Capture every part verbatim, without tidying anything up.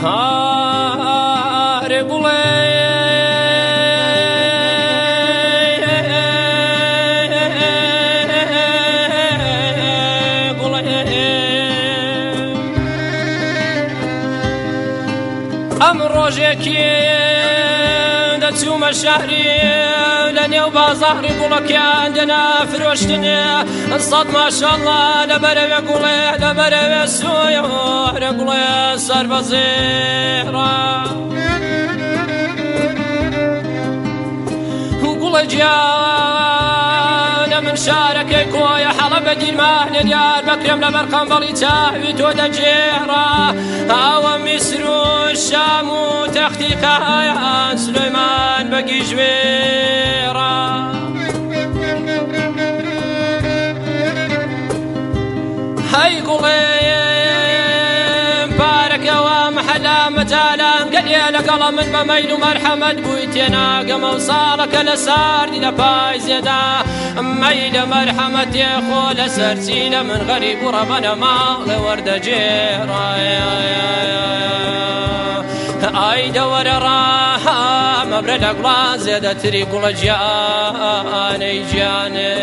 هارێ گوڵێ ئەم ڕۆژێکی دەچوومە شەهری لە نێو بازاڕی گوڵەکیان دەنا فرۆشتنێ سەد ماشەڵڵا لەبەرەوێ گوڵێ لەبەرەوێ سوۆرە گوڵێ سەر بەزێڕە گوڵە گیانە من شارەکەی کۆیە حەڵە بە دیرمانێ دیار بەکرێم لەبەر قەمبەڵی چاوی تۆ دەجێڕە ئەوە میسر و شام و تەختی قایان سلێمان بەگی ژوێڕە هەی گوڵێم پارەکەوە محەلا مەجالان گەلێ لەگەڵە من بە مەیل و مەرحەمەت بووی تێناگەمە و ساڵەکە لە ساردی لە پای زێدا مەیلە مەرحەمەتێ خۆ لەسەر چی لە من غەریب و ڕەبەنە ماڵێ وەردەجێڕە ئای دەوەرە ڕاها مەبرە لە گوڵان زێدەتری گوڵە گیانەی گیانێ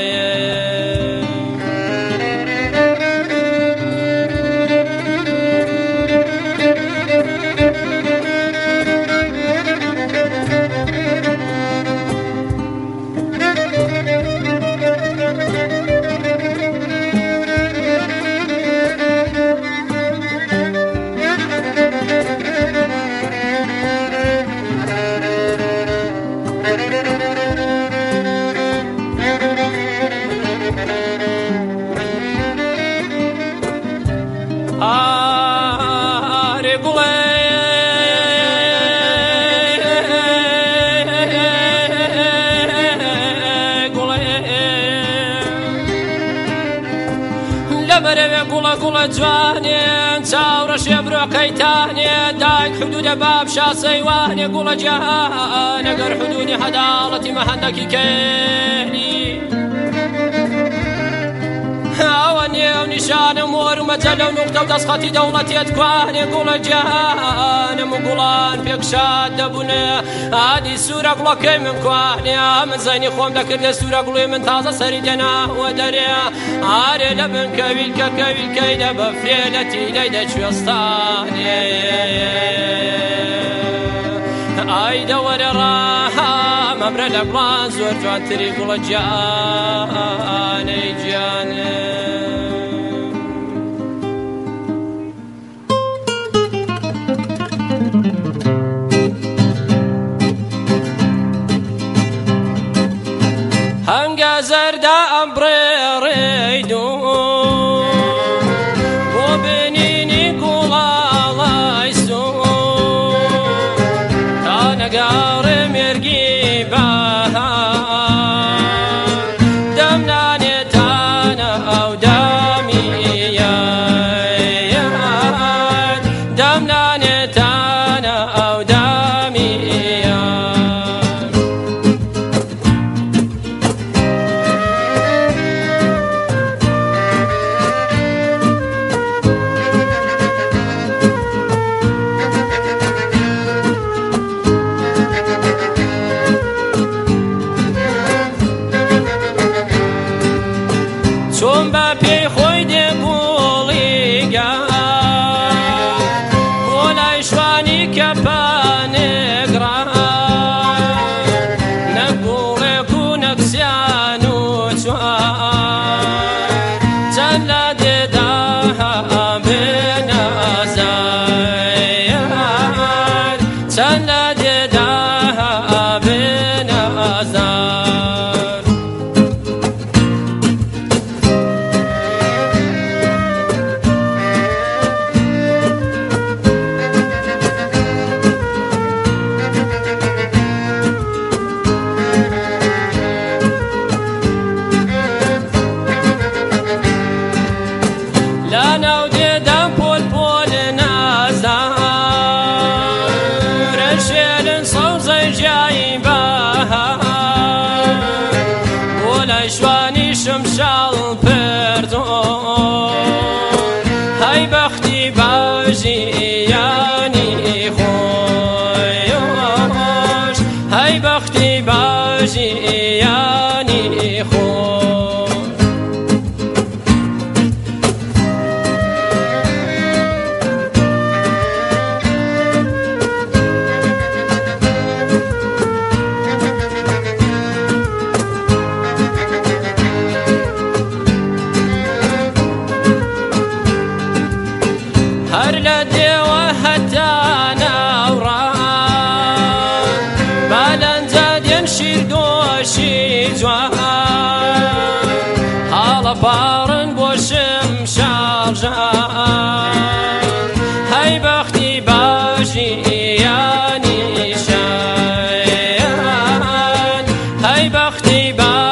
هارێ گوڵێ لەبەرەوێ گوڵە گوڵە جوانێن چاوڕە شێبرۆکەی تانێ دایک حدودە باب شاسەیوانێ گوڵە جیهان ئەگەر حدودی هەداڵەتی مەهەندەکی کێنی ئەوە نێو نیشانە مۆر و مەجەلە و نوقتە و دەستخەتی دەوڵەتیت کوانێ گوڵە جیهانم و گوڵان پێکشاد دەبوونێ ئادی سوورە گوڵەکەی من کوانێ من زەینی خۆم دەکرد لە سوورە گوڵی من تازە سەری دێناوە دەرێ ئارێ لە بن کەویلکە کەویلکەی لە بەفرێ لە تیلەی دەچوێستانێ ئای دەوەرە ڕاها مەبرە لە گوڵان زۆر جوانتری گوڵە گیانەی گیانێ هەنگە زەردە ئەم بڕێڕێی دوو بۆ بنینی گوڵاڵای سوور تا نەگەڕێ مێرگی بەهار دەمنانێتانە ئەو دامیان دەمنانێتانە ئەو دامیان چۆن بە پێی خۆی دێگوڵیگە بۆ لای شوانی کەپانێگرا نەگوڵێک و نەکسیان و چوان چەند لە دێدا بێنە ئازار چەند لە دێدا بێنە ئازار شمشال پردون های بختی باجیانی ئەی بەختی با